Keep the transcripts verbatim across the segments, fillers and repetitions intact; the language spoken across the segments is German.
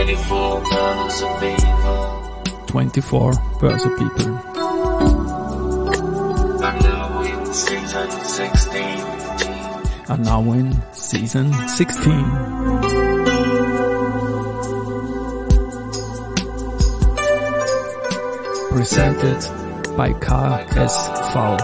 twenty-four birds of people. twenty-four Börse People. And now in season sixteen. And now in season sixteen. Presented by K S V.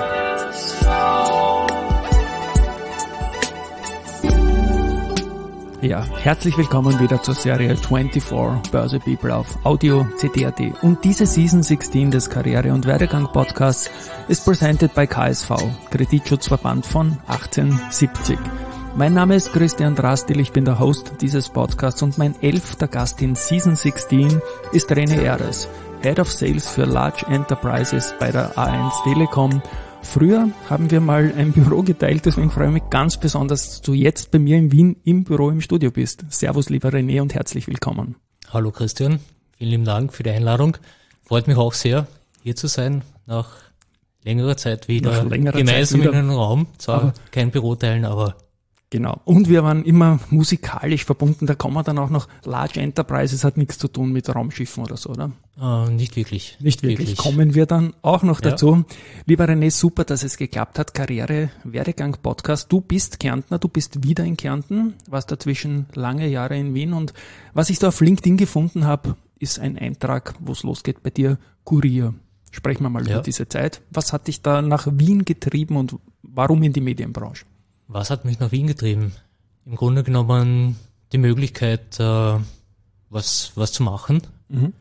Ja, herzlich willkommen wieder zur Serie twenty-four Börse People auf Audio C D A T. Und diese Season sixteen des Karriere- und Werdegang-Podcasts ist presented by K S V, Kreditschutzverband von achtzehnhundertsiebzig. Mein Name ist Christian Drastil, ich bin der Host dieses Podcasts und mein elfter Gast in Season sixteen ist René Ehres, Head of Sales für Large Enterprises bei der A eins Telekom. Früher haben wir mal ein Büro geteilt, deswegen freue ich mich ganz besonders, dass du jetzt bei mir in Wien im Büro im Studio bist. Servus, lieber René, und herzlich willkommen. Hallo Christian, vielen lieben Dank für die Einladung. Freut mich auch sehr, hier zu sein, nach längerer Zeit wieder längerer gemeinsam Zeit wieder. in einem Raum. Zwar Aber kein Büro teilen, aber... Genau. Und wir waren immer musikalisch verbunden. Da kommen wir dann auch noch, Large Enterprises hat nichts zu tun mit Raumschiffen oder so, oder? Äh, nicht wirklich. Nicht wirklich. Kommen wir dann auch noch Ja. dazu. Lieber René, super, dass es geklappt hat. Karriere, Werdegang, Podcast. Du bist Kärntner, du bist wieder in Kärnten, warst dazwischen lange Jahre in Wien. Und was ich da auf LinkedIn gefunden habe, ist ein Eintrag, wo es losgeht bei dir, Kurier. Sprechen wir mal Ja. über diese Zeit. Was hat dich da nach Wien getrieben und warum in die Medienbranche? Was hat mich nach Wien getrieben? Im Grunde genommen die Möglichkeit, äh, was was zu machen. Mhm.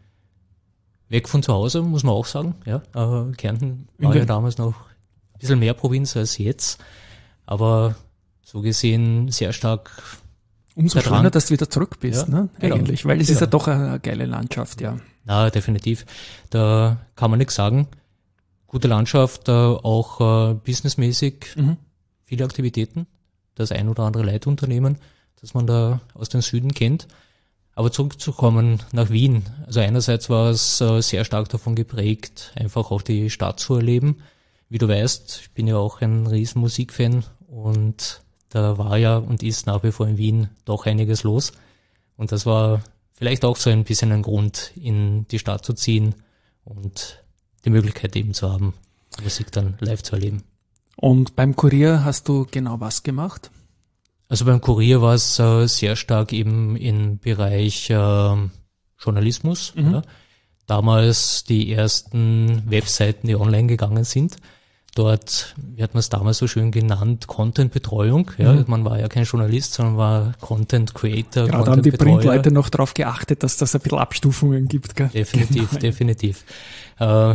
Weg von zu Hause, muss man auch sagen. Ja, äh, Kärnten In war der- ja damals noch ein bisschen mehr Provinz als jetzt. Aber so gesehen sehr stark. Umso Da dran. schöner, dass du wieder zurück bist, Ja, ne? genau. Eigentlich, weil es ist ja Genau. doch eine geile Landschaft, ja. Na, definitiv. Da kann man nichts sagen. Gute Landschaft, äh, auch äh, businessmäßig. Mhm. Viele Aktivitäten, das ein oder andere Leitunternehmen, das man da aus dem Süden kennt. Aber zurückzukommen nach Wien, also einerseits war es äh, sehr stark davon geprägt, einfach auch die Stadt zu erleben. Wie du weißt, ich bin ja auch ein riesen Musikfan und da war ja und ist nach wie vor in Wien doch einiges los. Und das war vielleicht auch so ein bisschen ein Grund, in die Stadt zu ziehen und die Möglichkeit eben zu haben, Musik dann live zu erleben. Und beim Kurier hast du genau was gemacht? Also beim Kurier war es äh, sehr stark eben im Bereich äh, Journalismus. Mhm. Ja. Damals die ersten Webseiten, die online gegangen sind. Dort, wie hat man es damals so schön genannt, Content-Betreuung. Ja. Mhm. Man war ja kein Journalist, sondern war Content-Creator, Gerade haben die Content-Betreuer. Printleute noch darauf geachtet, dass das ein bisschen Abstufungen gibt, gell? Definitiv, Genau. definitiv. Äh,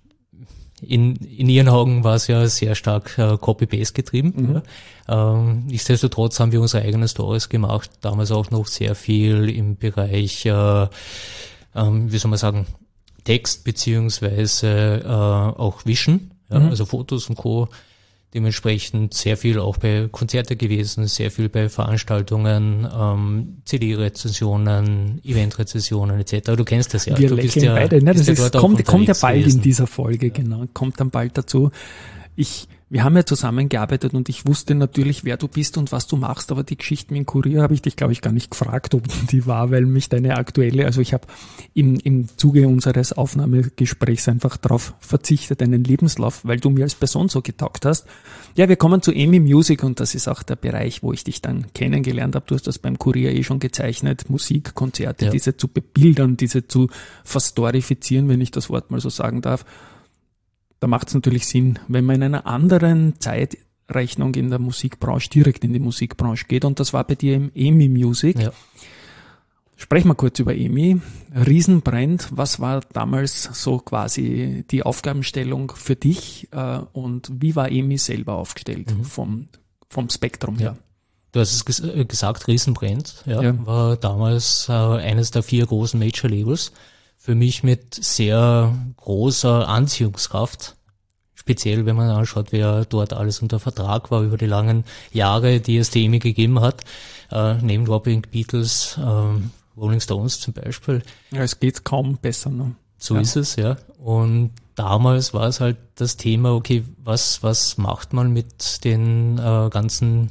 in, in ihren Augen war es ja sehr stark äh, Copy-Paste getrieben. Mhm. Ja. Ähm, nichtsdestotrotz haben wir unsere eigenen Stories gemacht, damals auch noch sehr viel im Bereich, äh, ähm, wie soll man sagen, Text beziehungsweise äh, auch Vision, ja, Mhm. also Fotos und Co. Dementsprechend sehr viel auch bei Konzerte gewesen, sehr viel bei Veranstaltungen, ähm, C D-Rezensionen, Event-Rezensionen et cetera. Du kennst das ja. Wir du bist lächeln ja, beide, ne? Das bist ja ist, dort auch kommt, kommt ja unterwegs bald gewesen. in dieser Folge, genau. Kommt dann bald dazu. Ich, wir haben ja zusammengearbeitet und ich wusste natürlich, wer du bist und was du machst, aber die Geschichte mit dem Kurier habe ich dich, glaube ich, gar nicht gefragt, ob die war, weil mich deine aktuelle, also ich habe im, im Zuge unseres Aufnahmegesprächs einfach darauf verzichtet, einen Lebenslauf, weil du mir als Person so getaugt hast. Ja, wir kommen zu EMI Music und das ist auch der Bereich, wo ich dich dann kennengelernt habe. Du hast das beim Kurier eh schon gezeichnet, Musik, Konzerte, Ja. diese zu bebildern, diese zu verstorifizieren, wenn ich das Wort mal so sagen darf. Da macht es natürlich Sinn, wenn man in einer anderen Zeitrechnung in der Musikbranche direkt in die Musikbranche geht. Und das war bei dir im EMI Music. Ja. Sprechen wir kurz über EMI. Riesenbrand. Was war damals so quasi die Aufgabenstellung für dich? Äh, und wie war EMI selber aufgestellt Mhm. vom, vom Spektrum Ja. her? Du hast es ges- äh, gesagt, Riesenbrand, ja, Ja. war damals äh, eines der vier großen Major-Labels. Für mich mit sehr großer Anziehungskraft. Speziell, wenn man anschaut, wer dort alles unter Vertrag war über die langen Jahre, die es die EMI gegeben hat. Äh, Name-Dropping, Beatles, ähm, Rolling Stones zum Beispiel. Ja, es geht kaum besser. Ne? So Ja. ist es, ja. Und damals war es halt das Thema, okay, was was macht man mit den äh, ganzen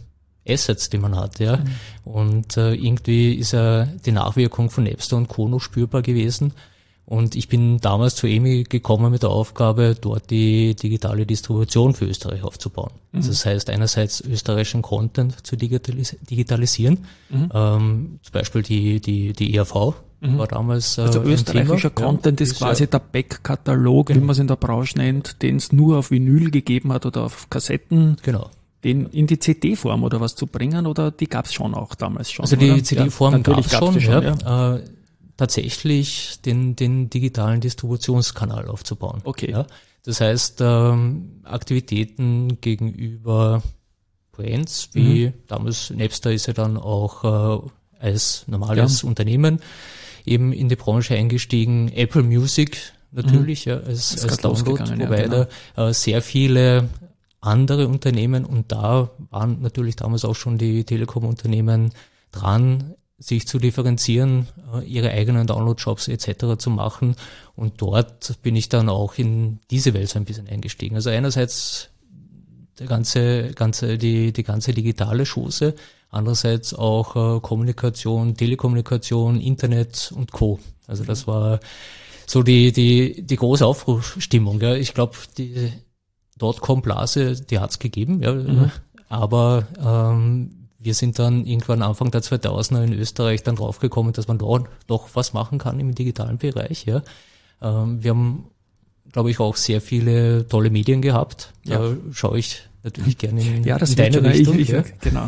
Assets, die man hat, ja. Mhm. Und äh, irgendwie ist ja die Nachwirkung von Napster und Co. noch spürbar gewesen. Und ich bin damals zu E M I gekommen mit der Aufgabe, dort die digitale Distribution für Österreich aufzubauen. Mhm. Also das heißt, einerseits österreichischen Content zu digitalis- digitalisieren, mhm. ähm, zum Beispiel die, die, die E R V mhm. war damals äh, Also österreichischer Content ja, ist quasi ja der Backkatalog, genau, wie man es in der Branche nennt, den es nur auf Vinyl gegeben hat oder auf Kassetten. Genau. Den in die C D-Form oder was zu bringen, oder die gab es schon auch damals schon? Also die oder? C D-Form ja, gab es schon, schon, ja. ja. Äh, tatsächlich den, den digitalen Distributionskanal aufzubauen. Okay. Ja. Das heißt, ähm, Aktivitäten gegenüber Brands, wie mhm. damals Napster ist ja dann auch äh, als normales ja. Unternehmen eben in die Branche eingestiegen. Apple Music natürlich mhm. ja, als, als Download-Provider. Ja, genau. äh, sehr viele andere Unternehmen, und da waren natürlich damals auch schon die Telekom-Unternehmen dran, sich zu differenzieren, ihre eigenen Download-Shops et cetera zu machen. Und dort bin ich dann auch in diese Welt so ein bisschen eingestiegen. Also einerseits der ganze, ganze, die, die ganze digitale Chose, andererseits auch äh, Kommunikation, Telekommunikation, Internet und Co. Also das war so die, die, die große Aufbruchstimmung. Ja. Ich glaube, die Dotcom-Blase, die hat's gegeben, ja, mhm. aber ähm, wir sind dann irgendwann Anfang der zweitausender in Österreich dann draufgekommen, dass man dort doch was machen kann im digitalen Bereich. Ja. Ähm, wir haben, glaube ich, auch sehr viele tolle Medien gehabt. Da ja. schaue ich natürlich gerne in, ja, das in deine Richtung. Ich, ich, ja. Genau.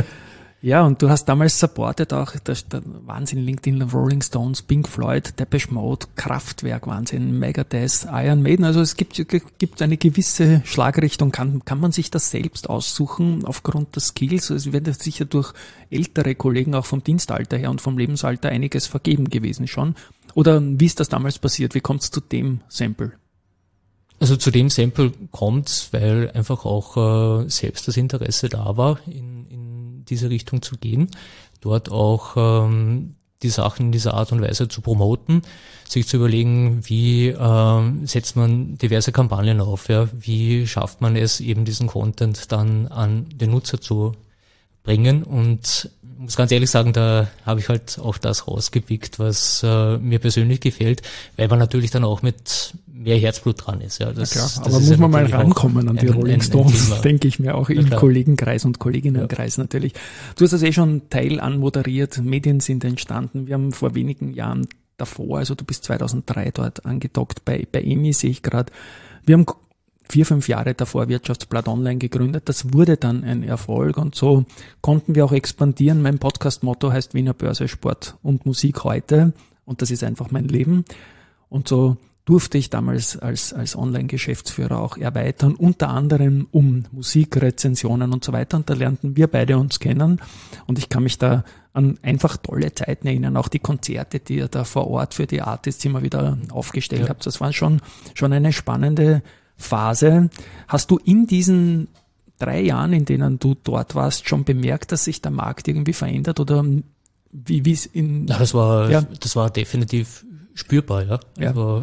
Ja, und du hast damals supported auch das, der Wahnsinn, LinkedIn, Rolling Stones, Pink Floyd, Depeche Mode, Kraftwerk, Wahnsinn, Megadeth, Iron Maiden. Also es gibt, gibt eine gewisse Schlagrichtung. Kann, kann man sich das selbst aussuchen aufgrund der Skills? Also es wird sicher durch ältere Kollegen auch vom Dienstalter her und vom Lebensalter einiges vergeben gewesen schon. Oder wie ist das damals passiert? Wie kommt es zu dem Sample? Also zu dem Sample kommt's, weil einfach auch äh, selbst das Interesse da war, in, in diese Richtung zu gehen, dort auch ähm, die Sachen in dieser Art und Weise zu promoten, sich zu überlegen, wie ähm, setzt man diverse Kampagnen auf, ja, wie schafft man es, eben diesen Content dann an den Nutzer zu bringen. Und ich muss ganz ehrlich sagen, da habe ich halt auch das rausgepickt, was äh, mir persönlich gefällt, weil man natürlich dann auch mit mehr Herzblut dran ist. Ja, das, ja klar, das aber muss ja man mal rankommen an die ein, Rolling Stones, ein denke ich mir auch, ja, im klar. Kollegenkreis und Kolleginnenkreis ja. natürlich. Du hast das eh schon Teil anmoderiert, Medien sind entstanden. Wir haben vor wenigen Jahren davor, also du bist zweitausenddrei dort angedockt bei, bei E M I, sehe ich gerade. Wir haben vier, fünf Jahre davor Wirtschaftsblatt Online gegründet. Das wurde dann ein Erfolg und so konnten wir auch expandieren. Mein Podcast-Motto heißt Wiener Börse, Sport und Musik heute, und das ist einfach mein Leben. Und so durfte ich damals als, als Online-Geschäftsführer auch erweitern, unter anderem um Musikrezensionen und so weiter. Und da lernten wir beide uns kennen. Und ich kann mich da an einfach tolle Zeiten erinnern, auch die Konzerte, die ihr da vor Ort für die Artists immer wieder aufgestellt ja. habt. Das war schon, schon eine spannende Phase. Hast du in diesen drei Jahren, in denen du dort warst, schon bemerkt, dass sich der Markt irgendwie verändert, oder wie wie es in? Ja, das war ja. das war definitiv spürbar, ja. ja. Also,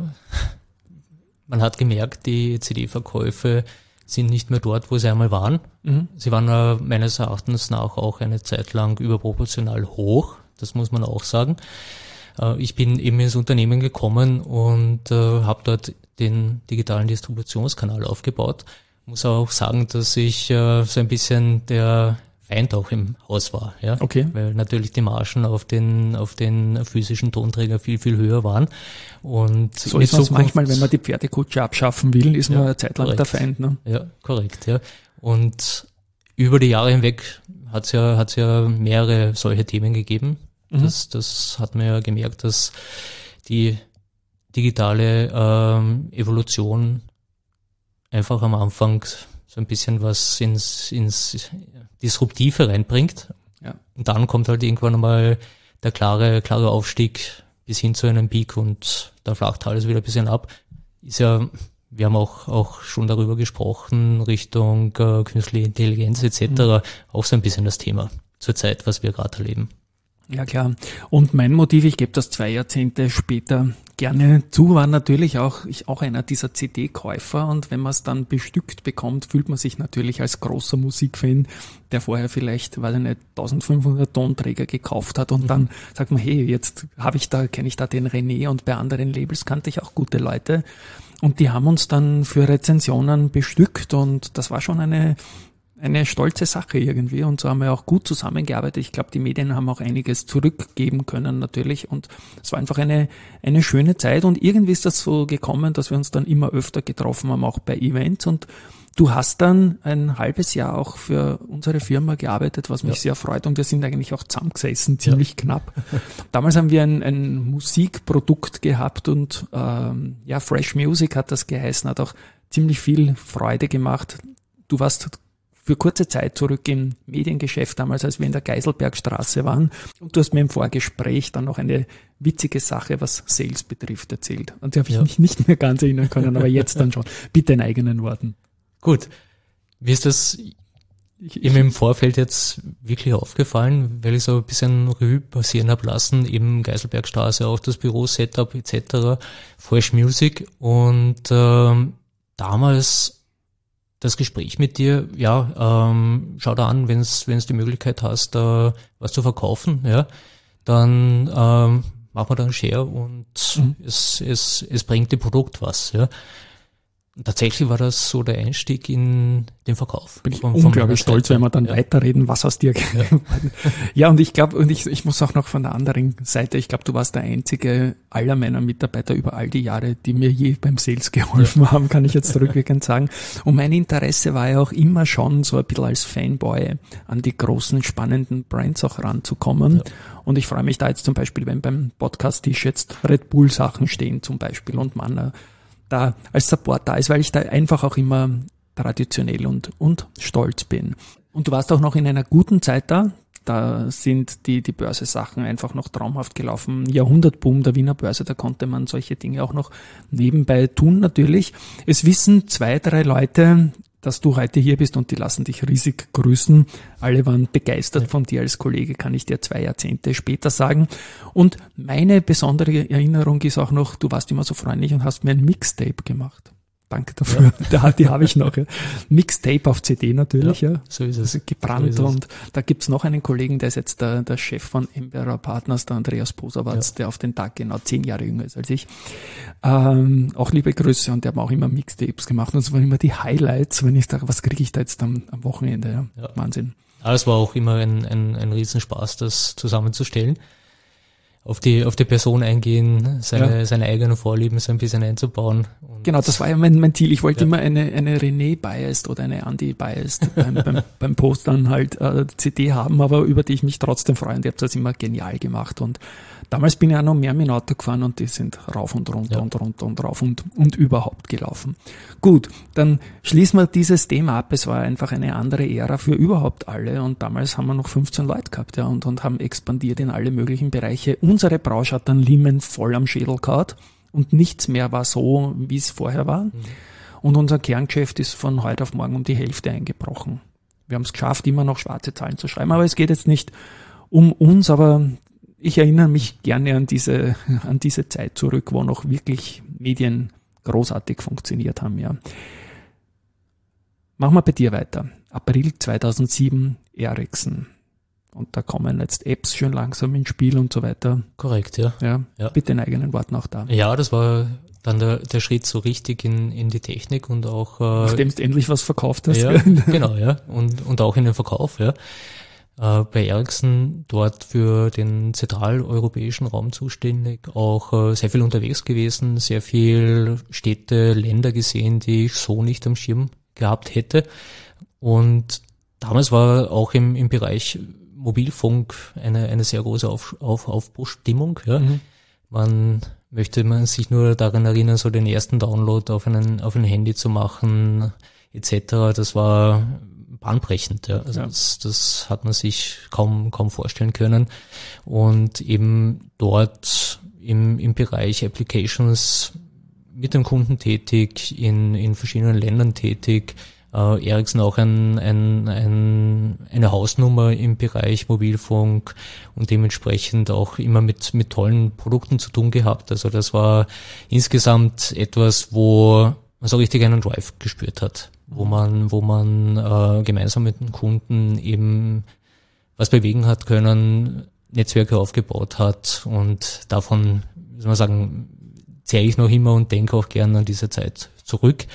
man hat gemerkt, die C D-Verkäufe sind nicht mehr dort, wo sie einmal waren. Mhm. Sie waren äh, meines Erachtens nach auch eine Zeit lang überproportional hoch. Das muss man auch sagen. Äh, ich bin eben ins Unternehmen gekommen und äh, habe dort den digitalen Distributionskanal aufgebaut. Muss auch sagen, dass ich äh, so ein bisschen der Feind auch im Haus war, ja. Okay. Weil natürlich die Margen auf den auf den physischen Tonträger viel, viel höher waren. Und so ist es manchmal, wenn man die Pferdekutsche abschaffen will, ist man ja, eine Zeit lang korrekt. der Feind, ne? Ja, korrekt, ja. Und über die Jahre hinweg hat's ja hat's ja mehrere solche Themen gegeben. Mhm. Das das hat man ja gemerkt, dass die digitale ähm, Evolution einfach am Anfang so ein bisschen was ins, ins Disruptive reinbringt. Ja. Und dann kommt halt irgendwann einmal der klare, klare Aufstieg bis hin zu einem Peak und da flacht alles wieder ein bisschen ab. Ist ja, wir haben auch, auch schon darüber gesprochen, Richtung äh, künstliche Intelligenz et cetera. Mhm. Auch so ein bisschen das Thema zur Zeit, was wir gerade erleben. Ja klar. Und mein Motiv, ich gebe das zwei Jahrzehnte später gerne zu, war natürlich auch ich auch einer dieser C D-Käufer, und wenn man es dann bestückt bekommt, fühlt man sich natürlich als großer Musikfan, der vorher vielleicht, weiß ich nicht, eintausendfünfhundert Tonträger gekauft hat, und mhm. dann sagt man, hey, jetzt habe ich da, kenne ich da den René, und bei anderen Labels kannte ich auch gute Leute, und die haben uns dann für Rezensionen bestückt, und das war schon eine eine stolze Sache irgendwie, und so haben wir auch gut zusammengearbeitet. Ich glaube, die Medien haben auch einiges zurückgeben können natürlich, und es war einfach eine eine schöne Zeit, und irgendwie ist das so gekommen, dass wir uns dann immer öfter getroffen haben, auch bei Events, und du hast dann ein halbes Jahr auch für unsere Firma gearbeitet, was mich ja. sehr freut, und wir sind eigentlich auch zusammengesessen, ziemlich ja. knapp. Damals haben wir ein, ein Musikprodukt gehabt, und ähm, ja, Fresh Music hat das geheißen, hat auch ziemlich viel Freude gemacht. Du warst für kurze Zeit zurück im Mediengeschäft damals, als wir in der Geiselbergstraße waren. Und du hast mir im Vorgespräch dann noch eine witzige Sache, was Sales betrifft, erzählt. Und die habe ich ja. mich nicht mehr ganz erinnern können, aber jetzt dann schon. Bitte in eigenen Worten. Gut. Wie ist das ich, ich, im Vorfeld jetzt wirklich aufgefallen, weil ich so ein bisschen Revue passieren habe lassen, eben Geiselbergstraße, auch das Büro-Setup et cetera, Fresh Music, und ähm, damals das Gespräch mit dir, ja, ähm, schau da an, wenn es wenn es die Möglichkeit hast, äh, was zu verkaufen, ja, dann ähm, machen wir da einen Share, und mhm. es es es bringt dem Produkt was, ja. Und tatsächlich war das so der Einstieg in den Verkauf. Bin ich von, unglaublich von stolz, wenn wir dann ja. weiterreden, was aus dir geworden. Ja. ja, und ich glaube, und ich, ich muss auch noch von der anderen Seite, ich glaube, du warst der einzige aller meiner Mitarbeiter über all die Jahre, die mir je beim Sales geholfen ja. haben, kann ich jetzt zurückwirkend sagen. Und mein Interesse war ja auch immer schon so ein bisschen als Fanboy an die großen, spannenden Brands auch ranzukommen. Ja. Und ich freue mich da jetzt zum Beispiel, wenn beim Podcast-Tisch jetzt Red Bull Sachen stehen zum Beispiel, und man da als Support da ist, weil ich da einfach auch immer traditionell und und stolz bin. Und du warst auch noch in einer guten Zeit da. Da sind die die Börse-Sachen einfach noch traumhaft gelaufen. Jahrhundertboom der Wiener Börse, da konnte man solche Dinge auch noch nebenbei tun natürlich. Es wissen zwei, drei Leute, dass du heute hier bist, und die lassen dich riesig grüßen. Alle waren begeistert von dir als Kollege, kann ich dir zwei Jahrzehnte später sagen. Und meine besondere Erinnerung ist auch noch, du warst immer so freundlich und hast mir ein Mixtape gemacht. Danke dafür. Ja. Die habe ich noch. Ja. Mixtape auf C D natürlich, ja. ja. So ist es. Also gebrannt. So ist es. Und da gibt's noch einen Kollegen, der ist jetzt der, der Chef von Embera Partners, der Andreas Posawatz, ja. der auf den Tag genau zehn Jahre jünger ist als ich. Ähm, auch liebe Grüße, und der hat auch immer Mixtapes gemacht, und es waren immer die Highlights, wenn ich sage, was kriege ich da jetzt am, am Wochenende. Ja. Ja. Wahnsinn. Aber es war auch immer ein, ein, ein Riesenspaß, das zusammenzustellen. Auf die, auf die Person eingehen, seine, ja. seine eigenen Vorlieben so ein bisschen einzubauen. Und genau, das war ja mein, mein Ziel. Ich wollte ja. immer eine, eine René-Biased oder eine Andy-Biased beim, beim, beim Postern halt äh, C D haben, aber über die ich mich trotzdem freue. Und ihr habt das immer genial gemacht. Und damals bin ich auch noch mehr mit dem Auto gefahren, und die sind rauf und runter ja. und runter und rauf und, und überhaupt gelaufen. Gut, dann schließen wir dieses Thema ab. Es war einfach eine andere Ära für überhaupt alle, und damals haben wir noch fünfzehn Leute gehabt, ja, und, und haben expandiert in alle möglichen Bereiche. Unsere Branche hat dann Lehman voll am Schädel gehabt, und nichts mehr war so, wie es vorher war. Mhm. Und unser Kerngeschäft ist von heute auf morgen um die Hälfte eingebrochen. Wir haben es geschafft, immer noch schwarze Zahlen zu schreiben, aber es geht jetzt nicht um uns, aber ich erinnere mich gerne an diese, an diese Zeit zurück, wo noch wirklich Medien großartig funktioniert haben, ja. Machen wir bei dir weiter. April zweitausendsieben, Ericsson. Und da kommen jetzt Apps schon langsam ins Spiel und so weiter. Korrekt, ja. Ja, ja. Bitte in eigenen Worten auch da. Ja, das war dann der, der Schritt so richtig in, in die Technik, und auch, äh, nachdem du endlich was verkauft hast. Ja, genau, ja. Und, und auch in den Verkauf, ja. Äh, bei Ericsson dort für den zentraleuropäischen Raum zuständig, auch äh, sehr viel unterwegs gewesen, sehr viel Städte, Länder gesehen, die ich so nicht am Schirm gehabt hätte. Und damals war auch im, im Bereich Mobilfunk eine, eine sehr große Auf, Auf, Aufbruchsstimmung. Ja. Mhm. Man möchte man sich nur daran erinnern, so den ersten Download auf einen, auf ein Handy zu machen, et cetera. Das war bahnbrechend. Ja. Also ja. Das, das hat man sich kaum, kaum vorstellen können. Und eben dort im, im Bereich Applications mit dem Kunden tätig, in, in verschiedenen Ländern tätig, Äh, Ericsson auch ein, ein, ein, eine Hausnummer im Bereich Mobilfunk und dementsprechend auch immer mit, mit tollen Produkten zu tun gehabt. Also das war insgesamt etwas, wo man so richtig einen Drive gespürt hat, wo man, wo man äh, gemeinsam mit den Kunden eben was bewegen hat können, Netzwerke aufgebaut hat und davon, wie soll man sagen, zähle ich noch immer und denke auch gerne an diese Zeit zurück.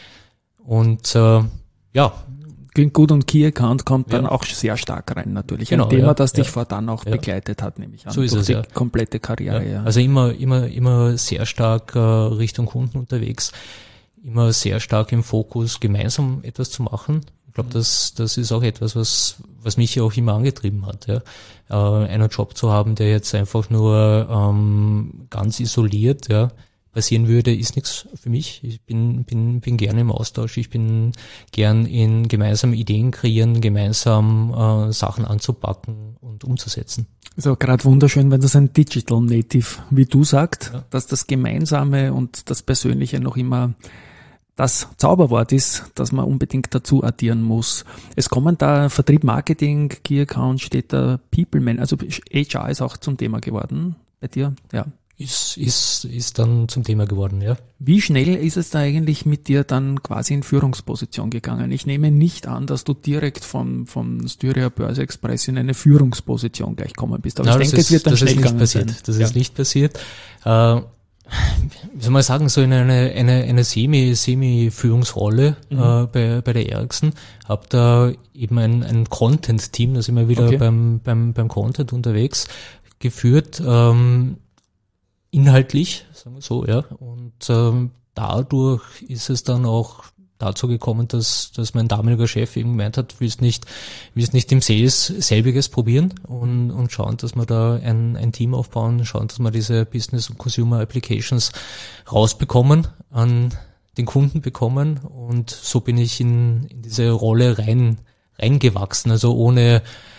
Und äh, ja. Klingt gut und Key Account kommt Ja. dann auch sehr stark rein natürlich. Genau, Ein Thema, ja, das dich ja. fortan auch Ja. begleitet hat, nehme ich an. So ist durch es, die ja. komplette Karriere. Ja. Ja. Also immer, immer, immer sehr stark äh, Richtung Kunden unterwegs, immer sehr stark im Fokus, gemeinsam etwas zu machen. Ich glaube, das, das ist auch etwas, was, was mich ja auch immer angetrieben hat, ja. Äh, einen Job zu haben, der jetzt einfach nur ähm, ganz isoliert, ja, passieren würde, ist nichts für mich. Ich bin, bin, bin gerne im Austausch. Ich bin gern in gemeinsamen Ideen kreieren, gemeinsam äh, Sachen anzupacken und umzusetzen. Also gerade wunderschön, wenn das ein Digital Native, wie du sagst, Ja. dass das Gemeinsame und das Persönliche noch immer das Zauberwort ist, das man unbedingt dazu addieren muss. Es kommen da Vertrieb, Marketing, Key Account, steht da People Man, also H R ist auch zum Thema geworden bei dir, ja. Ist, ist, ist dann zum Thema geworden, ja. Wie schnell ist es da eigentlich mit dir dann quasi in Führungsposition gegangen? Ich nehme nicht an, dass du direkt vom, vom Styria Börse Express in eine Führungsposition gleich kommen bist. Aber Nein, ich denke, ist, es wird dann das schnell ist nicht gegangen passiert. sein. Das Ja. ist nicht passiert. Äh, wie soll man sagen, so in eine, eine, eine Semi, Semi-Führungsrolle Mhm. äh, bei, bei der Ericsson. Hab da eben ein, ein Content-Team, da sind wir wieder Okay. beim, beim, beim Content unterwegs, geführt, ähm, inhaltlich, sagen wir so, ja. Und ähm, dadurch ist es dann auch dazu gekommen, dass, dass mein damaliger Chef eben gemeint hat, willst nicht, willst nicht im Sales selbiges probieren und, und schauen, dass wir da ein, ein Team aufbauen, schauen, dass wir diese Business- und Consumer Applications rausbekommen, an den Kunden bekommen, und so bin ich in, in diese Rolle rein, reingewachsen, also ohne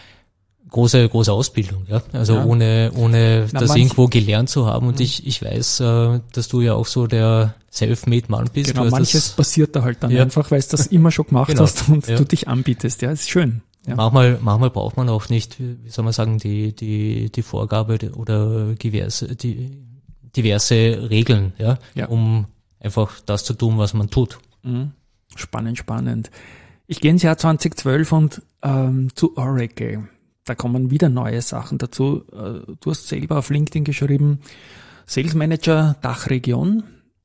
große, große Ausbildung, ja. Also Ja. ohne, ohne Na, das manch- irgendwo gelernt zu haben. Und ich, ich weiß, äh, dass du ja auch so der Self-made Mann bist. Genau, Du hast manches das passiert da halt dann Ja. einfach, weil du das immer schon gemacht Genau. hast und Ja. du dich anbietest. Ja, ist schön. Ja. Manchmal, manchmal braucht man auch nicht, wie wie soll man sagen, die, die, die Vorgabe oder diverse, die, diverse Regeln, ja, Ja. um einfach das zu tun, was man tut. Mhm. Spannend, spannend. Ich gehe ins Jahr zwanzig zwölf und ähm, zu Oracle. Da kommen wieder neue Sachen dazu. Äh, du hast selber auf LinkedIn geschrieben, Sales Manager Dachregion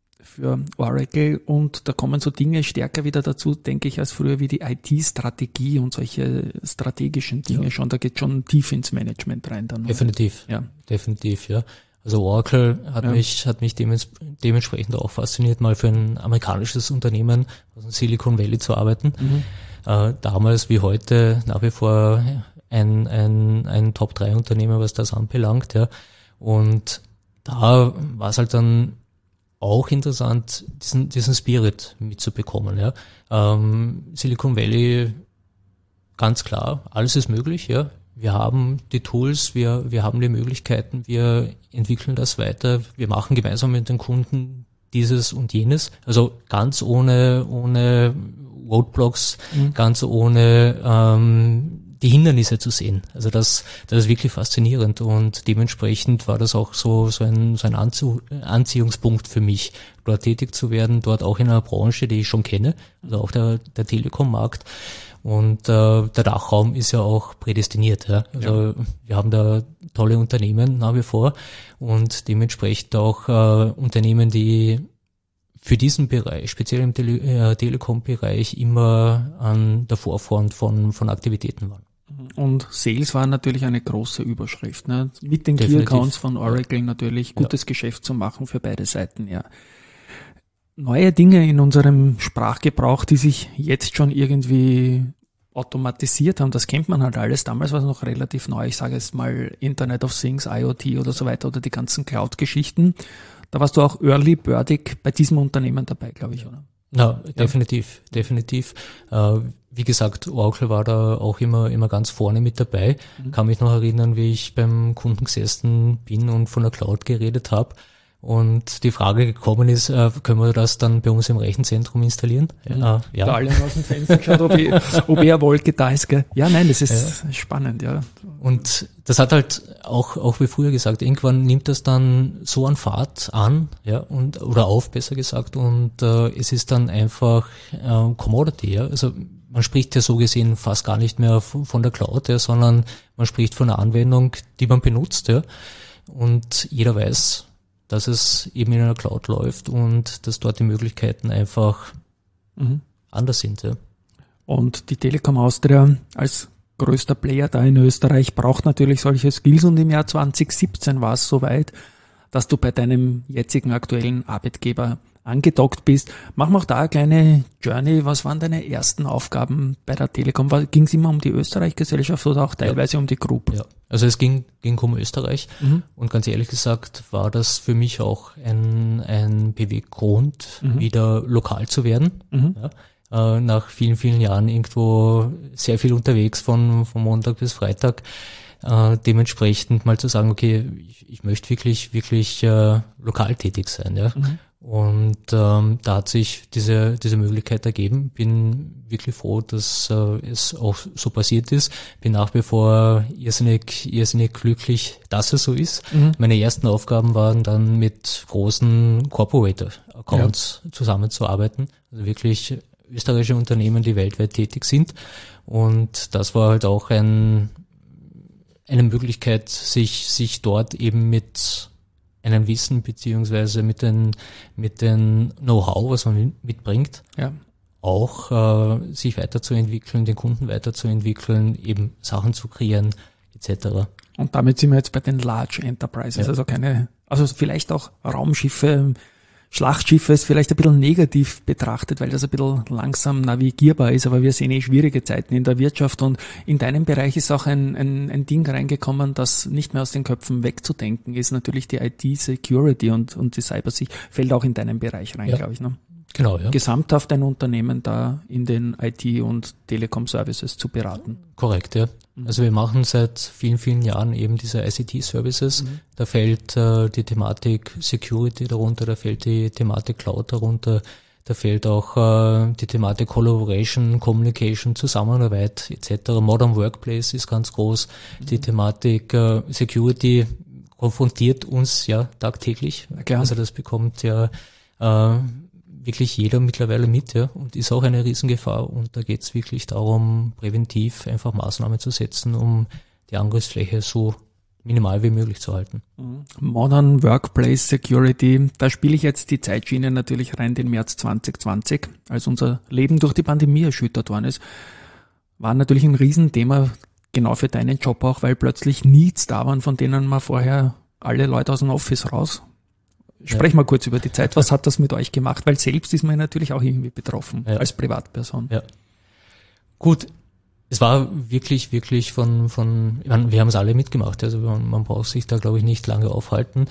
für Oracle, und da kommen so Dinge stärker wieder dazu, denke ich, als früher, wie die I T-Strategie und solche strategischen Dinge Ja. schon. Da geht schon tief ins Management rein dann. oder? Definitiv. Ja. Definitiv, ja. Also Oracle hat Ja. mich, hat mich dements- dementsprechend auch fasziniert, mal für ein amerikanisches Unternehmen aus dem Silicon Valley zu arbeiten. Mhm. Äh, damals wie heute nach wie vor ein, ein, ein Top drei Unternehmen, was das anbelangt, ja. Und da war es halt dann auch interessant, diesen, diesen Spirit mitzubekommen, ja. Ähm, Silicon Valley, ganz klar, alles ist möglich, ja. Wir haben die Tools, wir, wir haben die Möglichkeiten, wir entwickeln das weiter, wir machen gemeinsam mit den Kunden dieses und jenes, also ganz ohne, ohne Roadblocks, Mhm. ganz ohne ähm, die Hindernisse zu sehen. Also das, das ist wirklich faszinierend, und dementsprechend war das auch so, so ein, so ein Anzie- Anziehungspunkt für mich, dort tätig zu werden, dort auch in einer Branche, die ich schon kenne, also auch der, der Telekom-Markt. Und äh, der Dachraum ist ja auch prädestiniert. Ja? Also wir haben da tolle Unternehmen nach wie vor und dementsprechend auch äh, Unternehmen, die für diesen Bereich, speziell im Tele äh, Telekom-Bereich, immer an der Vorfront von, von Aktivitäten waren. Und Sales war natürlich eine große Überschrift. Ne? Mit den Definitiv. Key-Accounts von Oracle natürlich gutes Ja. Geschäft zu machen für beide Seiten, ja. Neue Dinge in unserem Sprachgebrauch, die sich jetzt schon irgendwie automatisiert haben, das kennt man halt alles. Damals war es noch relativ neu. Ich sage jetzt mal Internet of Things, IoT oder so weiter, oder die ganzen Cloud-Geschichten. Da warst du auch early birdig bei diesem Unternehmen dabei, glaube ich, oder? Ja, definitiv, definitiv. Äh, wie gesagt, Oracle war da auch immer immer ganz vorne mit dabei. Mhm. Kann mich noch erinnern, wie ich beim Kunden gesessen bin und von der Cloud geredet habe. und die Frage gekommen ist, äh, können wir das dann bei uns im Rechenzentrum installieren? Mhm. Äh, ja. Da alle aus dem Fenster geschaut, ob, ich, ob eher Wolke da ist. Gell? Ja, nein, das ist ja spannend, ja. Und das hat halt auch, auch wie früher gesagt, irgendwann nimmt das dann so an Fahrt an, ja, und, oder auf, besser gesagt, und äh, es ist dann einfach äh, Commodity, ja. Also man spricht ja so gesehen fast gar nicht mehr von, von der Cloud, ja, sondern man spricht von einer Anwendung, die man benutzt, ja. Und jeder weiß, dass es eben in einer Cloud läuft und dass dort die Möglichkeiten einfach mhm. anders sind. Ja. Und die Telekom Austria als größter Player da in Österreich braucht natürlich solche Skills und im Jahr zwanzig siebzehn war es soweit, dass du bei deinem jetzigen aktuellen Arbeitgeber angedockt bist. Machen wir auch da eine kleine Journey. Was waren deine ersten Aufgaben bei der Telekom? Ging es immer um die Österreich-Gesellschaft oder auch teilweise ja. um die Group? Ja, also es ging, ging um Österreich mhm. und ganz ehrlich gesagt war das für mich auch ein, ein Beweggrund, mhm. wieder lokal zu werden. Mhm. Ja, äh, nach vielen, vielen Jahren irgendwo sehr viel unterwegs von, von Montag bis Freitag. Äh, dementsprechend mal zu sagen, okay, ich, ich möchte wirklich, wirklich äh, lokal tätig sein. Ja. Mhm. Und ähm, da hat sich diese diese Möglichkeit ergeben. Bin wirklich froh, dass äh, es auch so passiert ist. Bin nach wie vor irrsinnig, irrsinnig glücklich, dass es so ist. Mhm. Meine ersten Aufgaben waren dann mit großen Corporate-Accounts ja. zusammenzuarbeiten. Also wirklich österreichische Unternehmen, die weltweit tätig sind. Und das war halt auch ein eine Möglichkeit, sich sich dort eben mit einem Wissen beziehungsweise mit den mit den Know-how, was man mitbringt, ja. auch äh, sich weiterzuentwickeln, den Kunden weiterzuentwickeln, eben Sachen zu kreieren et cetera. Und damit sind wir jetzt bei den Large Enterprises, ja. also keine, also vielleicht auch Raumschiffe, Schlachtschiffe ist vielleicht ein bisschen negativ betrachtet, weil das ein bisschen langsam navigierbar ist, aber wir sehen eh schwierige Zeiten in der Wirtschaft und in deinem Bereich ist auch ein, ein, ein Ding reingekommen, das nicht mehr aus den Köpfen wegzudenken ist, natürlich die I T-Security und, und die Cyber-Sicherheit fällt auch in deinen Bereich rein, ja. glaube ich. Ne? Genau, ja. Gesamthaft ein Unternehmen da in den I T- und Telekom-Services zu beraten. Korrekt, ja. Also wir machen seit vielen, vielen Jahren eben diese I C T-Services. Mhm. Da fällt äh, die Thematik Security darunter, da fällt die Thematik Cloud darunter, da fällt auch äh, die Thematik Collaboration, Communication, Zusammenarbeit et cetera. Modern Workplace ist ganz groß. Mhm. Die Thematik äh, Security konfrontiert uns ja tagtäglich. Ja, also das bekommt ja äh, wirklich jeder mittlerweile mit, ja, und ist auch eine Riesengefahr. Und da geht es wirklich darum, präventiv einfach Maßnahmen zu setzen, um die Angriffsfläche so minimal wie möglich zu halten. Modern Workplace Security, da spiele ich jetzt die Zeitschiene natürlich rein, den März zwanzig zwanzig, als unser Leben durch die Pandemie erschüttert worden ist, war natürlich ein Riesenthema, genau für deinen Job auch, weil plötzlich Needs da waren, von denen man vorher alle Leute aus dem Office raus. Sprech ja. mal kurz über die Zeit. Was hat das mit euch gemacht? Weil selbst ist man natürlich auch irgendwie betroffen, ja. als Privatperson. Ja. Gut, es war wirklich, wirklich von, von, ich meine, wir haben es alle mitgemacht, also man, man braucht sich da, glaube ich, nicht lange aufhalten.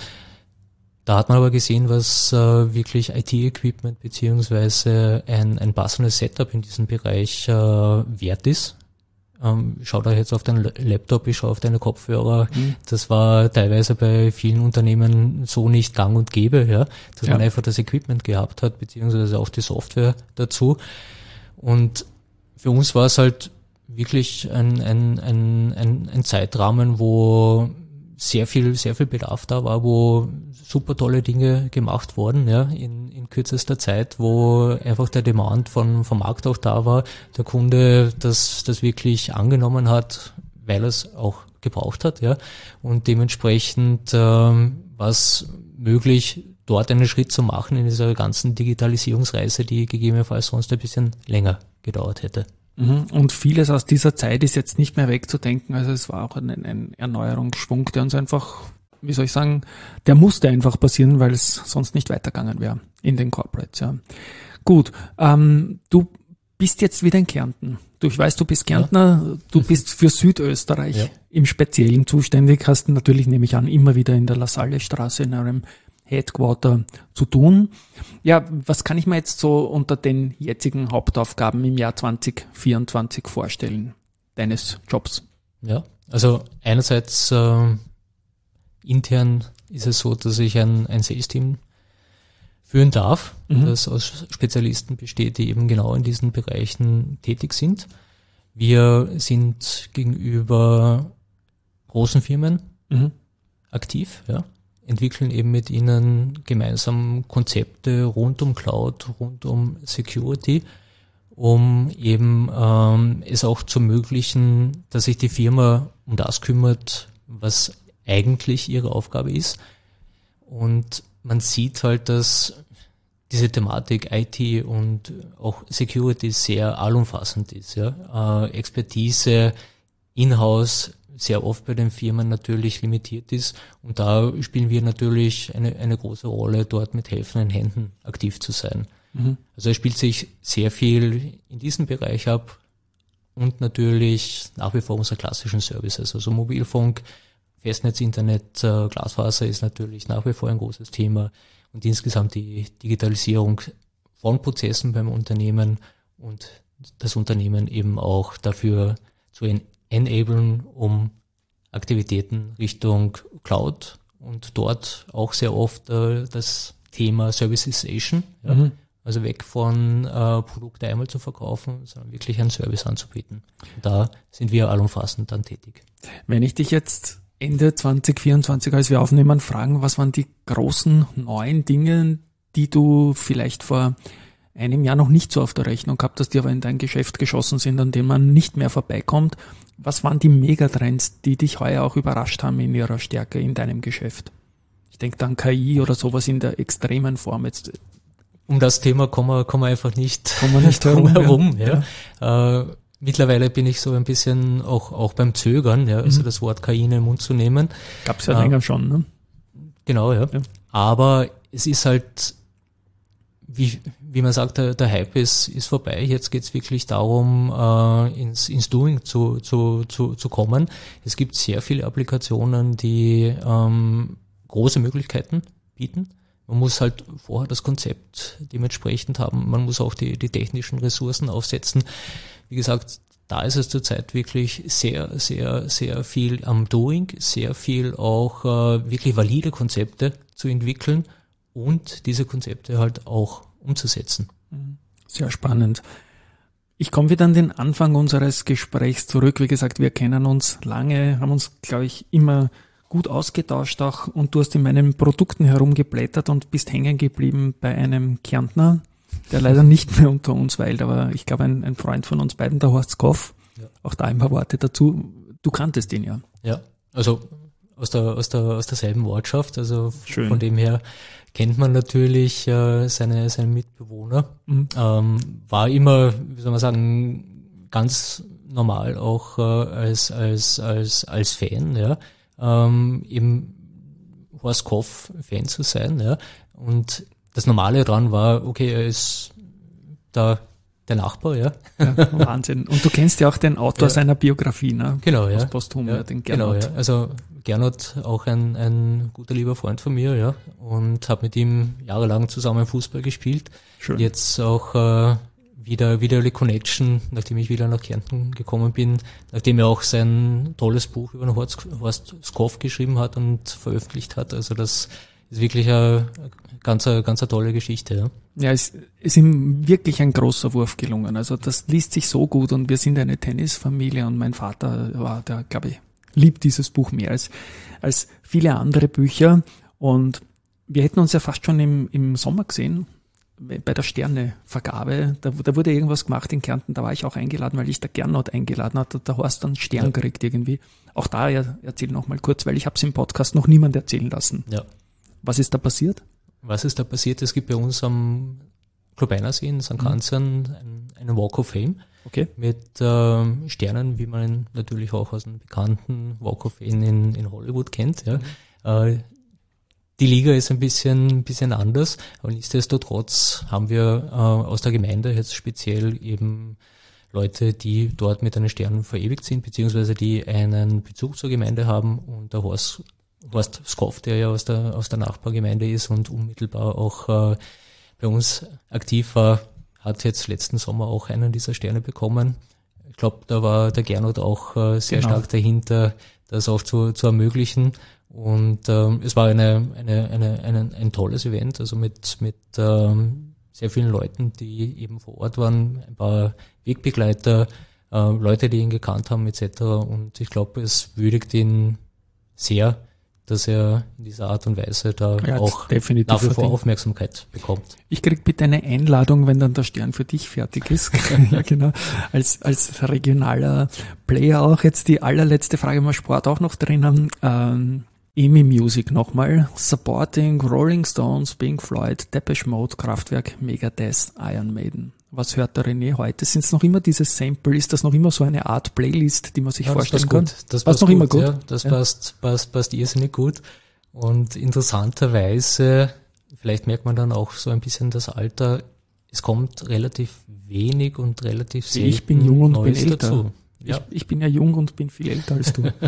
Da hat man aber gesehen, was äh, wirklich I T-Equipment beziehungsweise ein, ein passendes Setup in diesem Bereich äh, wert ist. Ähm, schau da jetzt auf deinen Laptop, ich schaue auf deine Kopfhörer. Mhm. Das war teilweise bei vielen Unternehmen so nicht gang und gäbe, ja, dass ja. man einfach das Equipment gehabt hat, beziehungsweise auch die Software dazu. Und für uns war es halt wirklich ein, ein, ein, ein, ein Zeitrahmen, wo sehr viel, sehr viel Bedarf da war, wo super tolle Dinge gemacht wurden, ja, in, in kürzester Zeit, wo einfach der Demand von, vom Markt auch da war, der Kunde das, das wirklich angenommen hat, weil er es auch gebraucht hat, ja, und dementsprechend, ähm, war es möglich, dort einen Schritt zu machen in dieser ganzen Digitalisierungsreise, die gegebenenfalls sonst ein bisschen länger gedauert hätte. Und vieles aus dieser Zeit ist jetzt nicht mehr wegzudenken. Also es war auch ein, ein Erneuerungsschwung, der uns einfach, wie soll ich sagen, der musste einfach passieren, weil es sonst nicht weitergegangen wäre in den Corporates. Ja. Gut, ähm, du bist jetzt wieder in Kärnten. Du, ich weiß, du bist Kärntner, ja. Du bist für Südösterreich ja. im Speziellen zuständig, hast natürlich, nehme ich an, immer wieder in der Lasalle-Straße in eurem Headquarter zu tun. Ja, was kann ich mir jetzt so unter den jetzigen Hauptaufgaben im Jahr zwanzig vierundzwanzig vorstellen, deines Jobs? Ja, also einerseits äh, intern ist es so, dass ich ein, ein Sales-Team führen darf, Mhm. das aus Spezialisten besteht, die eben genau in diesen Bereichen tätig sind. Wir sind gegenüber großen Firmen Mhm. aktiv, ja, entwickeln eben mit ihnen gemeinsam Konzepte rund um Cloud, rund um Security, um eben ähm, es auch zu ermöglichen, dass sich die Firma um das kümmert, was eigentlich ihre Aufgabe ist. Und man sieht halt, dass diese Thematik I T und auch Security sehr allumfassend ist. Ja. Äh, Expertise in-house sehr oft bei den Firmen natürlich limitiert ist. Und da spielen wir natürlich eine, eine große Rolle, dort mit helfenden Händen aktiv zu sein. Mhm. Also es spielt sich sehr viel in diesem Bereich ab und natürlich nach wie vor unsere klassischen Services, also Mobilfunk, Festnetz, Internet, äh, Glasfaser ist natürlich nach wie vor ein großes Thema und insgesamt die Digitalisierung von Prozessen beim Unternehmen und das Unternehmen eben auch dafür zu en- enablen, um Aktivitäten Richtung Cloud und dort auch sehr oft äh, das Thema Servicization, ja, Mhm. also weg von äh, Produkte einmal zu verkaufen, sondern wirklich einen Service anzubieten. Und da sind wir allumfassend dann tätig. Wenn ich dich jetzt Ende zwanzig vierundzwanzig, als wir aufnehmen, fragen, was waren die großen neuen Dinge, die du vielleicht vor einem Jahr noch nicht so auf der Rechnung gehabt hast, die aber in dein Geschäft geschossen sind, an denen man nicht mehr vorbeikommt. Was waren die Megatrends, die dich heuer auch überrascht haben in ihrer Stärke in deinem Geschäft? Ich denke an K I oder sowas in der extremen Form. Jetzt Um das Thema kommen wir, kommen wir einfach nicht, kommen wir nicht herum. herum. Ja. Ja. Äh, mittlerweile bin ich so ein bisschen auch, auch beim Zögern, ja, also Mhm. das Wort K I in den Mund zu nehmen. Gab es ja Ja. länger schon, ne? Genau, ja. Ja. Aber es ist halt, wie, wie man sagt, der, der Hype ist, ist vorbei. Jetzt geht's wirklich darum, äh, ins, ins Doing zu, zu, zu, zu kommen. Es gibt sehr viele Applikationen, die ähm, große Möglichkeiten bieten. Man muss halt vorher das Konzept dementsprechend haben. Man muss auch die, die technischen Ressourcen aufsetzen. Wie gesagt, da ist es zurzeit wirklich sehr, sehr, sehr viel am Doing, sehr viel auch äh, wirklich valide Konzepte zu entwickeln und diese Konzepte halt auch umzusetzen. Sehr spannend. Ich komme wieder an den Anfang unseres Gesprächs zurück. Wie gesagt, wir kennen uns lange, haben uns, glaube ich, immer gut ausgetauscht auch und du hast in meinen Produkten herumgeblättert und bist hängen geblieben bei einem Kärntner, der leider nicht mehr unter uns weilt, aber ich glaube ein, ein Freund von uns beiden, der Horst Koff. Ja. Auch da ein paar Worte dazu. Du kanntest ihn ja. Ja, also aus der aus der aus derselben Ortschaft, also Schön. Von dem her kennt man natürlich äh, seine seine Mitbewohner. Mhm. Ähm, war immer, wie soll man sagen, ganz normal auch äh, als als als als Fan, ja, ähm, eben Horst Koff Fan zu sein, ja. Und das Normale dran war, okay, er ist da der Nachbar, ja. Ja, Wahnsinn. Und du kennst ja auch den Autor Ja. seiner Biografie, ne? Genau, ja. Aus Posthum, ja, ja, den genau, Gernot. ja. Also Gernot, auch ein, ein guter lieber Freund von mir, ja. Und habe mit ihm jahrelang zusammen Fußball gespielt. Schön. Jetzt auch äh, wieder wieder die Connection, nachdem ich wieder nach Kärnten gekommen bin, nachdem er auch sein tolles Buch über den Horst, Horst Koff geschrieben hat und veröffentlicht hat. Also das ist wirklich eine ganz, eine, ganz eine tolle Geschichte, ja. Ja, es ist ihm wirklich ein großer Wurf gelungen. Also das liest sich so gut und wir sind eine Tennisfamilie und mein Vater war, der, glaube ich, liebt dieses Buch mehr als, als viele andere Bücher. Und wir hätten uns ja fast schon im, im Sommer gesehen, bei der Sternevergabe. Da, da wurde irgendwas gemacht in Kärnten, da war ich auch eingeladen, weil ich der Gernot eingeladen hat, der Horst dann Stern Ja. gekriegt irgendwie. Auch da, er, erzähl noch mal kurz, weil ich habe es im Podcast noch niemand erzählen lassen. Ja. Was ist da passiert? Was ist da passiert? Es gibt bei uns am Klobeinersee in Sankt Kanzian einen, einen Walk of Fame Okay. mit ähm, Sternen, wie man ihn natürlich auch aus einem bekannten Walk of Fame in, in Hollywood kennt. Ja. Äh, die Liga ist ein bisschen, ein bisschen anders, aber nichtsdestotrotz haben wir äh, aus der Gemeinde jetzt speziell eben Leute, die dort mit einem Stern verewigt sind, beziehungsweise die einen Bezug zur Gemeinde haben und der Horst Horst Koff, der ja aus der aus der Nachbargemeinde ist und unmittelbar auch äh, bei uns aktiv war, hat jetzt letzten Sommer auch einen dieser Sterne bekommen. Ich glaube, da war der Gernot auch äh, sehr Genau. stark dahinter, das auch zu, zu ermöglichen. Und ähm, es war eine, eine, eine, eine, ein tolles Event, also mit, mit ähm, sehr vielen Leuten, die eben vor Ort waren, ein paar Wegbegleiter, äh, Leute, die ihn gekannt haben et cetera. Und ich glaube, es würdigt ihn sehr, dass er in dieser Art und Weise da ja, auch definitiv nach wie vor verdient. Aufmerksamkeit bekommt. Ich krieg bitte eine Einladung, wenn dann der Stern für dich fertig ist. Ja, genau. Als, als regionaler Player auch. Jetzt die allerletzte Frage, wenn wir Sport auch noch drin haben. Ähm, E M I Music nochmal. Supporting Rolling Stones, Pink Floyd, Depeche Mode, Kraftwerk, Megadeth, Iron Maiden. Was hört der René heute? Sind es noch immer diese Sample? Ist das noch immer so eine Art Playlist, die man sich ja, vorstellen das kann? Gut. Das passt, passt noch gut, immer gut. Ja, das ja. passt, passt, passt irrsinnig gut. Und interessanterweise, vielleicht merkt man dann auch so ein bisschen das Alter, es kommt relativ wenig und relativ selten Ich bin jung und Neues bin älter. dazu. Ja. Ich, ich bin ja jung und bin viel älter als du.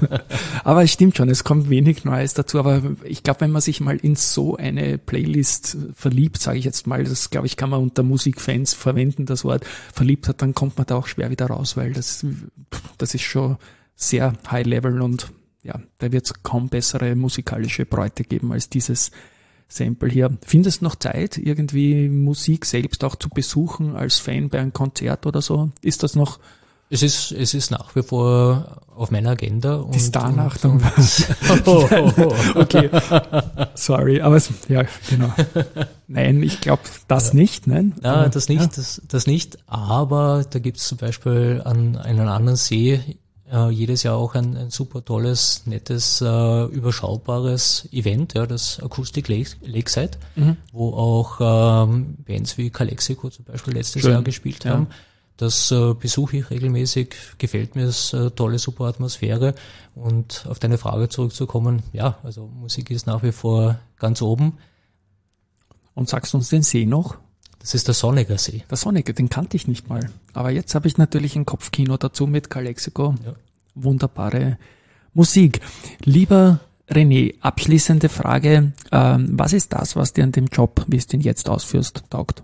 Aber es stimmt schon, es kommt wenig Neues dazu. Aber ich glaube, wenn man sich mal in so eine Playlist verliebt, sage ich jetzt mal, das glaube ich, kann man unter Musikfans verwenden, das Wort verliebt hat, dann kommt man da auch schwer wieder raus, weil das, das ist schon sehr high level und ja, da wird es kaum bessere musikalische Bräute geben als dieses Sample hier. Findest du noch Zeit, irgendwie Musik selbst auch zu besuchen als Fan bei einem Konzert oder so? Ist das noch... Es ist, es ist nach wie vor auf meiner Agenda. Und, die Star-Nacht. Und, und oh, oh, oh. Okay, sorry, aber es, ja, genau. Nein, ich glaube das ja. nicht, nein. Ja, aber, das nicht, ja. das, das nicht, aber da gibt es zum Beispiel an einem anderen See äh, jedes Jahr auch ein, ein super tolles, nettes, äh, überschaubares Event, ja, das Acoustic Lake, Lakeside, mhm. wo auch ähm, Bands wie Calexico zum Beispiel letztes Schön. Jahr gespielt ja. haben. Das äh, besuche ich regelmäßig, gefällt mir, es äh, tolle, super Atmosphäre. Und auf deine Frage zurückzukommen, ja, also Musik ist nach wie vor ganz oben. Und sagst du uns den See noch? Das ist der Sonniger See. Der Sonniger, den kannte ich nicht mal. Aber jetzt habe ich natürlich ein Kopfkino dazu mit Calexico. Ja. Wunderbare Musik. Lieber René, abschließende Frage. Ähm, was ist das, was dir an dem Job, wie es den jetzt ausführst, taugt?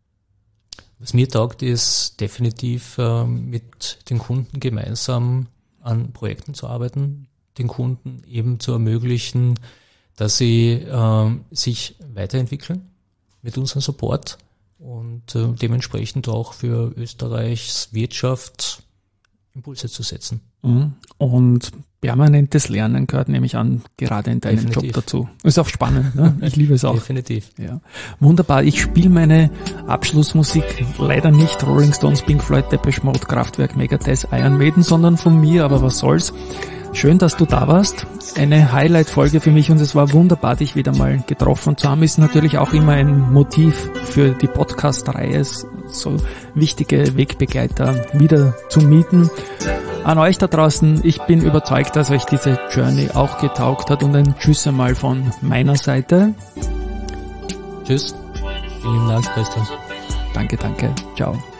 Was mir taugt, ist definitiv äh, mit den Kunden gemeinsam an Projekten zu arbeiten, den Kunden eben zu ermöglichen, dass sie äh, sich weiterentwickeln mit unserem Support und äh, dementsprechend auch für Österreichs Wirtschaft Impulse zu setzen. Und permanentes Lernen gehört, nehme ich an, gerade in deinem Definitiv. Job dazu. Ist auch spannend, ne? Ich liebe es auch. Definitiv. Ja. Wunderbar. Ich spiele meine Abschlussmusik leider nicht Rolling Stones, Pink Floyd, Depeche Mode, Kraftwerk, Megadeth, Iron Maiden, sondern von mir, aber was soll's. Schön, dass du da warst. Eine Highlight-Folge für mich und es war wunderbar, dich wieder mal getroffen zu haben. Ist natürlich auch immer ein Motiv für die Podcast-Reihe, so wichtige Wegbegleiter wieder zu mieten. An euch da draußen, ich bin überzeugt, dass euch diese Journey auch getaugt hat und ein Tschüss einmal von meiner Seite. Tschüss. Vielen Dank, Christian. Danke, danke. Ciao.